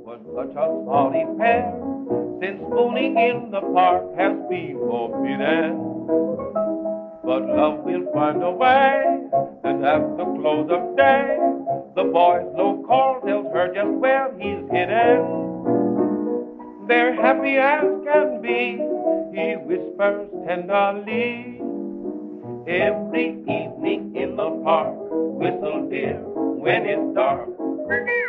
was such a sorry pair, since spooning in the park has been forbidden. But love will find a way, and at the close of day, the boy's low call tells her just where he's hidden. They're happy as can be, he whispers tenderly. Every evening in the park, whistle dear when it's dark.